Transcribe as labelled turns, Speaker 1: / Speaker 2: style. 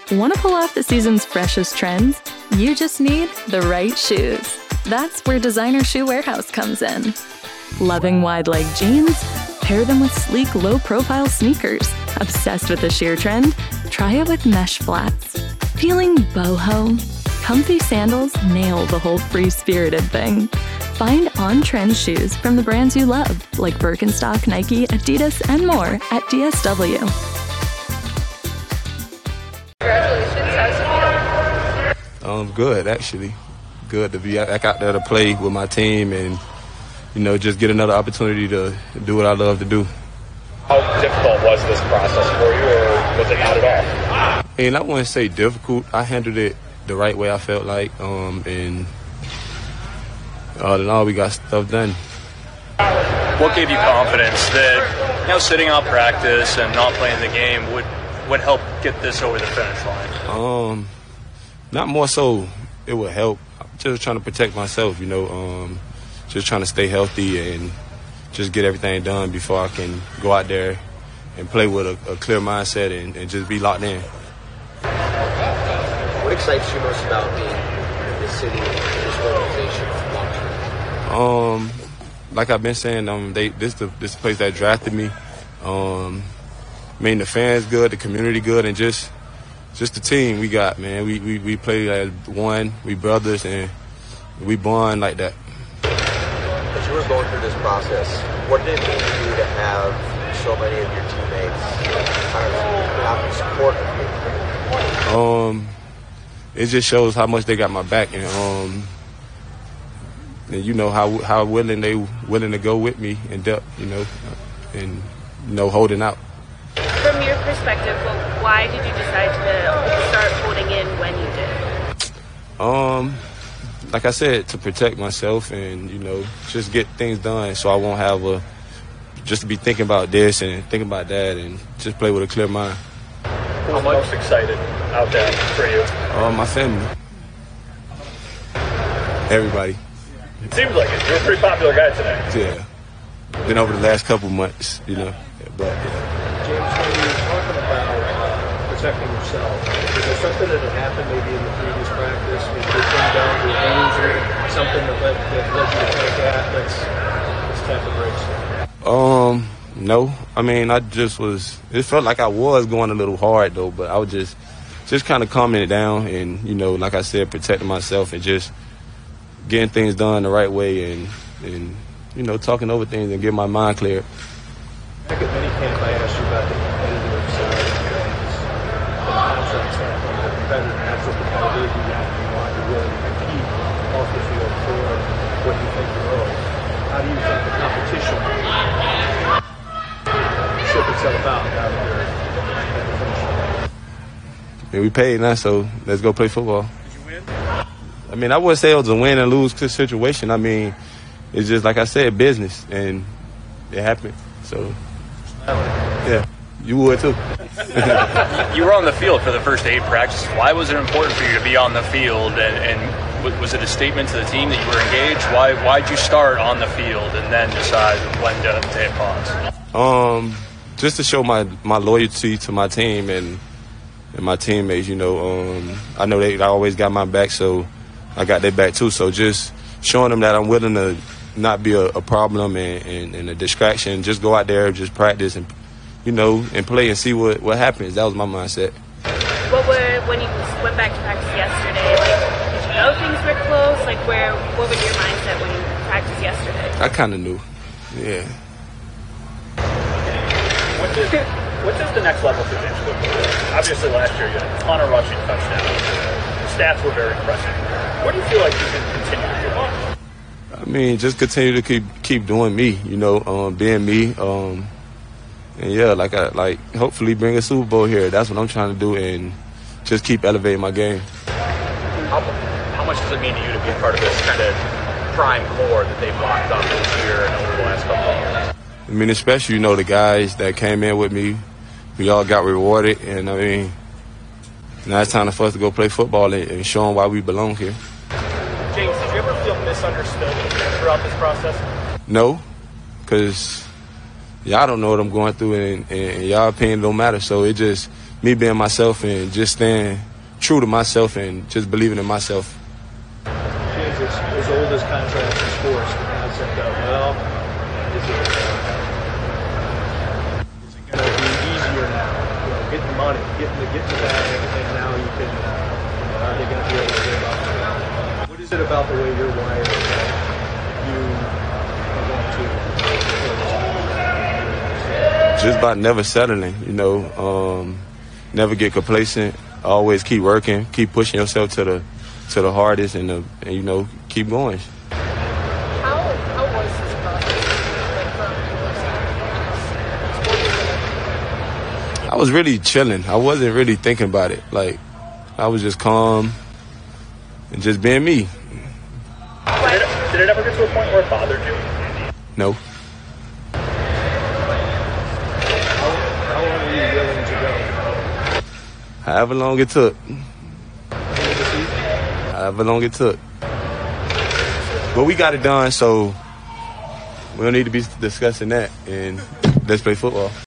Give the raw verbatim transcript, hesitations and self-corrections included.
Speaker 1: Want to pull off the season's freshest trends? You just need the right shoes. That's where Designer Shoe Warehouse comes in. Loving wide-leg jeans? Pair them with sleek, low-profile sneakers. Obsessed with the sheer trend? Try it with mesh flats. Feeling boho? Comfy sandals nail the whole free-spirited thing. Find on-trend shoes from the brands you love, like Birkenstock, Nike, Adidas, and more at D S W.
Speaker 2: Congratulations, how's it feel?
Speaker 3: Um, good, actually. Good to be back out there to play with my team and, you know, just get another opportunity to do what I love to do.
Speaker 4: How difficult was this process for you, or was it not at all?
Speaker 3: And I wouldn't say difficult. I handled it the right way I felt like, um, and all in all, we got stuff done.
Speaker 5: What gave you confidence that, you know, sitting out practice and not playing the game would would help get this over the finish line?
Speaker 3: Um, not more so it would help. I'm just trying to protect myself, you know, um, just trying to stay healthy and just get everything done before I can go out there and play with a, a clear mindset and, and just be locked in.
Speaker 6: What excites you most about being in this city, in this organization?
Speaker 3: Um, like I've been saying, um, they this the this place that drafted me. Um, I mean, the fans good, the community good, and just just the team we got, man. We we we play as one, we brothers, and we bond like that.
Speaker 6: As you were going through this process, what did it mean for you to have so many of your teammates kind of have the support of you?
Speaker 3: Um, it just shows how much they got my back, and um. And you know how how willing they willing to go with me in depth, you know, and you know holding out.
Speaker 2: From your perspective, well, why did you decide to start holding in when you did?
Speaker 3: Um, like I said, to protect myself and you know just get things done, so I won't have a just to be thinking about this and thinking about that, and just play with a clear mind.
Speaker 4: Who's most excited out there for you?
Speaker 3: Uh, my family, everybody.
Speaker 4: It seems like it. You're a pretty popular guy today.
Speaker 3: Yeah, been over the last couple months, you know. But yeah.
Speaker 7: James, when you're talking about protecting yourself, is there something that had happened maybe in the previous practice? Maybe you came down to an injury, something that led, that led you to think that let's let's tap the brakes?
Speaker 3: Um, no. I mean, I just was. It felt like I was going a little hard though, but I was just just kind of calming it down and you know, like I said, protecting myself and just getting things done the right way and, and you know, talking over things and getting my mind clear.
Speaker 7: Back at minicamp, I asked you about the competitive side of things, the contract standpoint, the competitive, natural competitive you got, you want to really compete off the field for what you think you owe. How do you think the competition shook itself out now that you're at the finish line?
Speaker 3: And we paid now, so let's go play football. I mean, I wouldn't say it was a win and lose situation. I mean, it's just, like I said, business, and it happened. So, yeah, you would too.
Speaker 5: You were on the field for the first eight practices. Why was it important for you to be on the field, and, and was it a statement to the team that you were engaged? Why why'd you start on the field and then decide when to take pause?
Speaker 3: Um, just to show my, my loyalty to my team and and my teammates. You know, um, I know they always got my back, so I got their back too. So just showing them that I'm willing to not be a, a problem and, and, and a distraction. Just go out there, just practice and, you know, and play and see what, what happens. That was my mindset.
Speaker 2: What were, when you went back to practice yesterday, like, did you know things were close? Like, where, what was your mindset when you practiced yesterday?
Speaker 3: I kind of knew, yeah.
Speaker 4: What does, what does the next level for James look like? Obviously last year you had a ton of rushing touchdowns. The stats were very impressive. What do you feel like you can continue to do?
Speaker 3: I mean, just continue to keep keep doing me, you know, um, being me, um, and yeah, like I like hopefully bring a Super Bowl here. That's what I'm trying to do, and just keep elevating my game.
Speaker 4: How, how much does it mean to you to be part of this kind of prime core that they've locked up this year and over the last couple of years?
Speaker 3: I mean, especially, you know, the guys that came in with me, we all got rewarded, and I mean, now it's time for us to go play football and, and show them why we belong here.
Speaker 4: James, did you ever feel misunderstood throughout this process?
Speaker 3: No, because y'all don't know what I'm going through, and, and, and y'all opinion don't matter. So it just me being myself and just staying true to myself and just believing in myself.
Speaker 7: James, as, as old as contracts in sports, the concept of, well, is it, is it going to be easier now? You know, getting the money, getting the, getting the bag, and now you can, you know, are they going to be able to live up to it? What is it about the way you're wired that you are going to...
Speaker 3: Just about never settling, you know, um, never get complacent, always keep working, keep pushing yourself to the to the hardest and, the, and you know, keep going.
Speaker 8: How, how was this process, like, from your side?
Speaker 3: I was really chilling. I wasn't really thinking about it. Like, I was just calm and just being me.
Speaker 4: Did it, did it ever get to a point where it bothered you?
Speaker 3: No.
Speaker 7: How long are you willing to go?
Speaker 3: However long it took. However long it took. But we got it done, so we don't need to be discussing that. And let's play football.